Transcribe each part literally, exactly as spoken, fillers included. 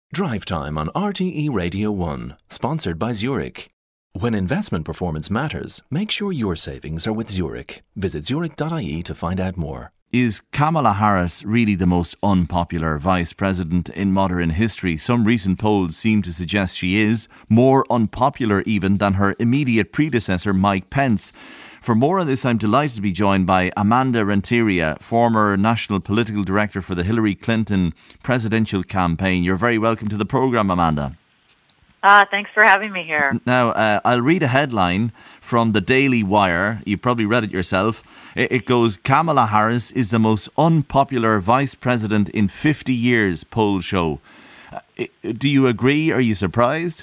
Drive Time on R T E Radio one, sponsored by Zurich. When investment performance matters, make sure your savings are with Zurich. Visit zurich dot I E to find out more. Is Kamala Harris really the most unpopular vice president in modern history? Some recent polls seem to suggest she is, more unpopular even than her immediate predecessor, Mike Pence. For more on this, I'm delighted to be joined by Amanda Renteria, former National Political Director for the Hillary Clinton presidential campaign. You're very welcome to the programme, Amanda. Ah, uh, thanks for having me here. Now, uh, I'll read a headline from the Daily Wire. You probably read it yourself. It, it goes, Kamala Harris is the most unpopular vice president in fifty years, polls show. Uh, do you agree? Are you surprised?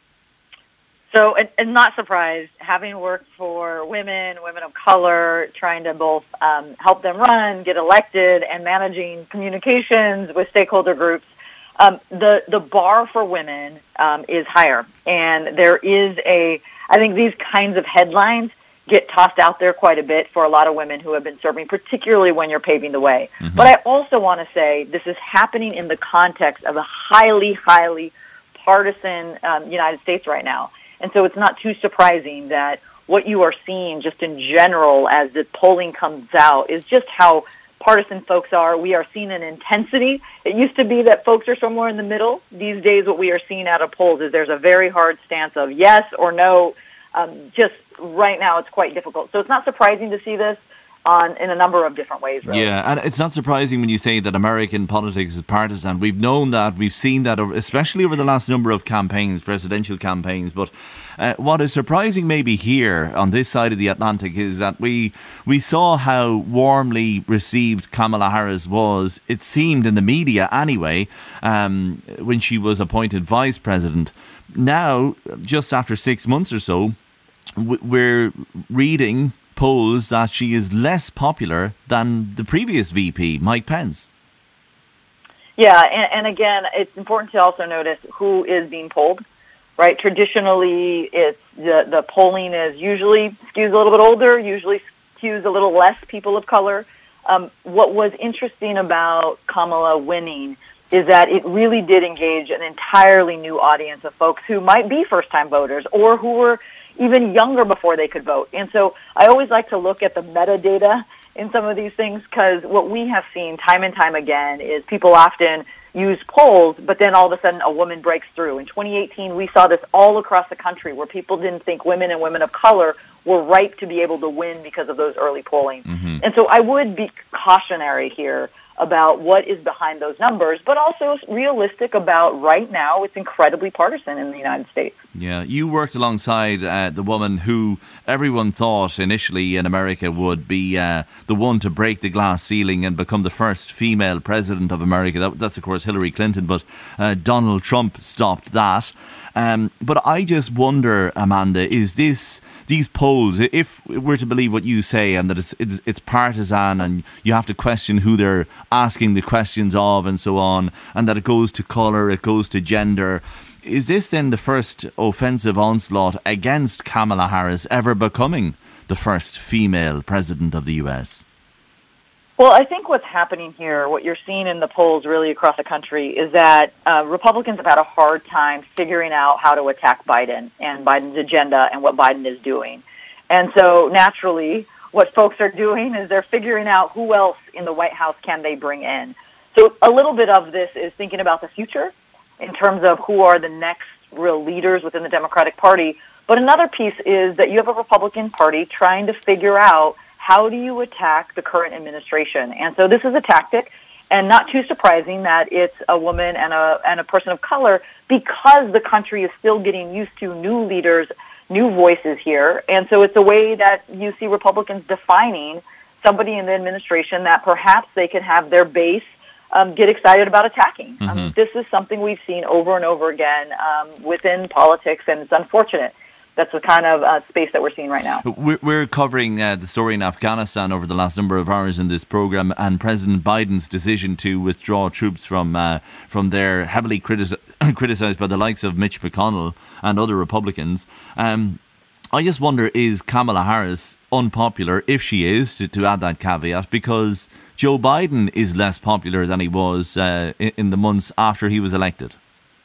So, and, and not surprised, having worked for women, women of color, trying to both um, help them run, get elected, and managing communications with stakeholder groups, um, the, the bar for women um, is higher. And there is a, I think these kinds of headlines get tossed out there quite a bit for a lot of women who have been serving, particularly when you're paving the way. Mm-hmm. But I also want to say this is happening in the context of a highly, highly partisan um, United States right now. And so it's not too surprising that what you are seeing just in general as the polling comes out is just how partisan folks are. We are seeing an intensity. It used to be that folks are somewhere in the middle. These days what we are seeing out of polls is there's a very hard stance of yes or no. Um, just right now it's quite difficult. So it's not surprising to see this on in a number of different ways, really. Yeah, and it's not surprising when you say that American politics is partisan. We've known that, we've seen that, especially over the last number of campaigns, presidential campaigns. But uh, what is surprising maybe here on this side of the Atlantic is that we we saw how warmly received Kamala Harris was, it seemed in the media anyway, um, when she was appointed vice president. Now, just after six months or so, we're reading polls that she is less popular than the previous V P, Mike Pence. Yeah, and, and again, it's important to also notice who is being polled, right? Traditionally, it's the, the polling is usually skews a little bit older, usually skews a little less people of color. Um, what was interesting about Kamala winning is that it really did engage an entirely new audience of folks who might be first-time voters or who were even younger before they could vote. And so I always like to look at the metadata in some of these things because what we have seen time and time again is people often use polls, but then all of a sudden a woman breaks through. In twenty eighteen, we saw this all across the country where people didn't think women and women of color were ripe to be able to win because of those early polling. Mm-hmm. And so I would be cautionary here about what is behind those numbers, but also realistic about right now it's incredibly partisan in the United States. Yeah, you worked alongside uh, the woman who everyone thought initially in America would be uh, the one to break the glass ceiling and become the first female president of America. That, that's, of course, Hillary Clinton, but uh, Donald Trump stopped that. Um, but I just wonder, Amanda, is this these polls, if we're to believe what you say and that it's, it's it's partisan and you have to question who they're asking the questions of and so on, and that it goes to colour, it goes to gender, is this then the first offensive onslaught against Kamala Harris ever becoming the first female president of the U S? Well, I think what's happening here, what you're seeing in the polls really across the country, is that uh, Republicans have had a hard time figuring out how to attack Biden and Biden's agenda and what Biden is doing. And so naturally, what folks are doing is they're figuring out who else in the White House can they bring in. So a little bit of this is thinking about the future in terms of who are the next real leaders within the Democratic Party. But another piece is that you have a Republican Party trying to figure out how do you attack the current administration? And so this is a tactic, and not too surprising that it's a woman and a and a person of color because the country is still getting used to new leaders, new voices here. And so it's a way that you see Republicans defining somebody in the administration that perhaps they can have their base um, get excited about attacking. Mm-hmm. Um, this is something we've seen over and over again um, within politics, and it's unfortunate. That's the kind of uh, space that we're seeing right now. We're, we're covering uh, the story in Afghanistan over the last number of hours in this program, and President Biden's decision to withdraw troops from uh, from there, heavily critici- criticized by the likes of Mitch McConnell and other Republicans. Um, I just wonder, is Kamala Harris unpopular, if she is, to, to add that caveat, because Joe Biden is less popular than he was uh, in, in the months after he was elected?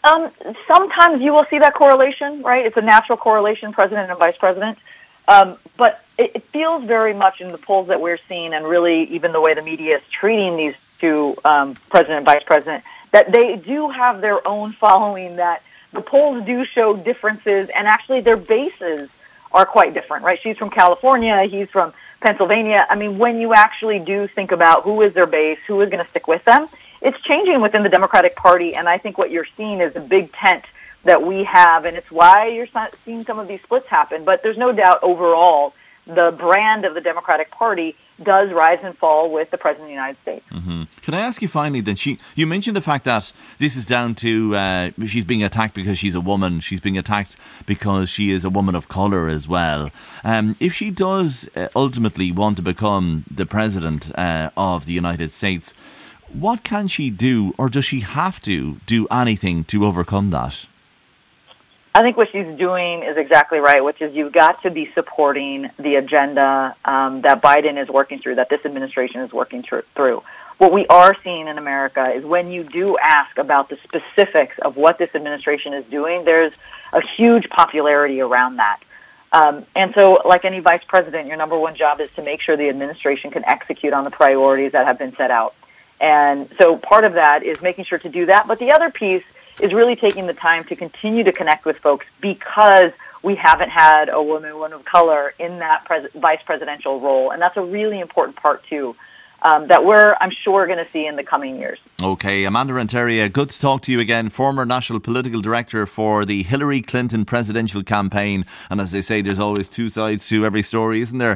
Um, sometimes you will see that correlation, right? It's a natural correlation, president and vice president. Um, but it, it feels very much in the polls that we're seeing, and really even the way the media is treating these two, um, president and vice president, that they do have their own following, that the polls do show differences, and actually their bases are quite different, right? She's from California, he's from Pennsylvania. I mean, when you actually do think about who is their base, who is going to stick with them, it's changing within the Democratic Party, and I think what you're seeing is a big tent that we have, and it's why you're seeing some of these splits happen. But there's no doubt overall the brand of the Democratic Party does rise and fall with the President of the United States. Mm-hmm. Can I ask you finally then, she, you mentioned the fact that this is down to, uh, she's being attacked because she's a woman, she's being attacked because she is a woman of colour as well. Um, if she does uh, ultimately want to become the President uh, of the United States, what can she do, or does she have to do anything to overcome that? I think what she's doing is exactly right, which is you've got to be supporting the agenda um, that Biden is working through, that this administration is working tr- through. What we are seeing in America is when you do ask about the specifics of what this administration is doing, there's a huge popularity around that. Um, and so, like any vice president, your number one job is to make sure the administration can execute on the priorities that have been set out. And so part of that is making sure to do that. But the other piece is really taking the time to continue to connect with folks, because we haven't had a woman, woman of color in that pres- vice presidential role. And that's a really important part, too, um, that we're, I'm sure, going to see in the coming years. Okay, Amanda Renteria, good to talk to you again, former National Political Director for the Hillary Clinton presidential campaign. And as they say, there's always two sides to every story, isn't there?